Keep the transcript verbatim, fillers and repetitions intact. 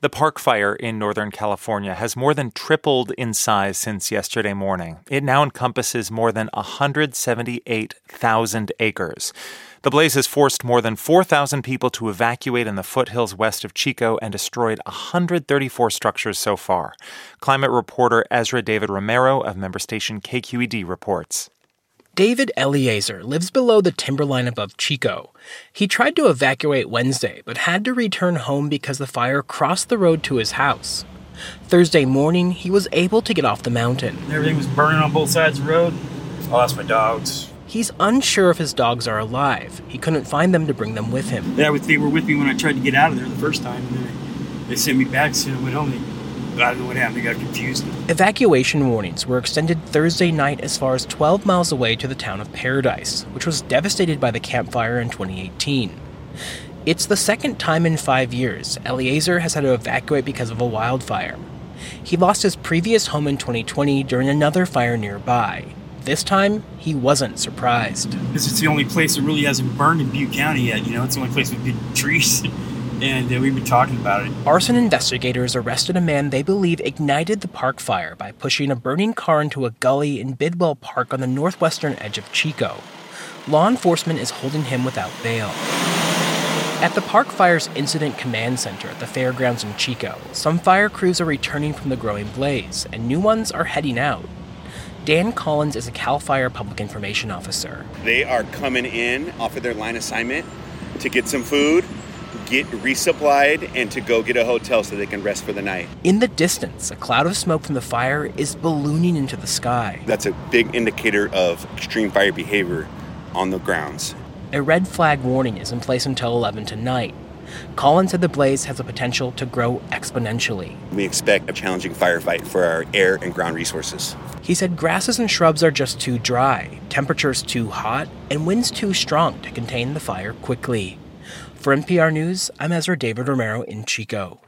The Park Fire in Northern California has more than tripled in size since yesterday morning. It now encompasses more than one hundred seventy-eight thousand acres. The blaze has forced more than four thousand people to evacuate in the foothills west of Chico and destroyed one hundred thirty-four structures so far. Climate reporter Ezra David Romero of member station K Q E D reports. David Eliezer lives below the timberline above Chico. He tried to evacuate Wednesday, but had to return home because the fire crossed the road to his house. Thursday morning, he was able to get off the mountain. Everything was burning on both sides of the road. I lost my dogs. He's unsure if his dogs are alive. He couldn't find them to bring them with him. Yeah, they were with me when I tried to get out of there the first time. And then they sent me back, so I went home. I don't know what happened. I got confused. Evacuation warnings were extended Thursday night as far as twelve miles away to the town of Paradise, which was devastated by the Camp Fire in twenty eighteen. It's the second time in five years Eliezer has had to evacuate because of a wildfire. He lost his previous home in twenty twenty during another fire nearby. This time, he wasn't surprised. This is the only place that really hasn't burned in Butte County yet. You know, it's the only place with good trees. And uh, we've been talking about it. Arson investigators arrested a man they believe ignited the park fire by pushing a burning car into a gully in Bidwell Park on the northwestern edge of Chico. Law enforcement is holding him without bail. At the Park Fire's Incident Command Center at the fairgrounds in Chico, some fire crews are returning from the growing blaze, and new ones are heading out. Dan Collins is a CAL FIRE Public Information Officer. They are coming in off of their line assignment to get some food, get resupplied, and to go get a hotel so they can rest for the night. In the distance, a cloud of smoke from the fire is ballooning into the sky. That's a big indicator of extreme fire behavior on the grounds. A red flag warning is in place until eleven tonight. Collins said the blaze has the potential to grow exponentially. We expect a challenging firefight for our air and ground resources. He said grasses and shrubs are just too dry, temperatures too hot, and winds too strong to contain the fire quickly. For N P R News, I'm Ezra David Romero in Chico.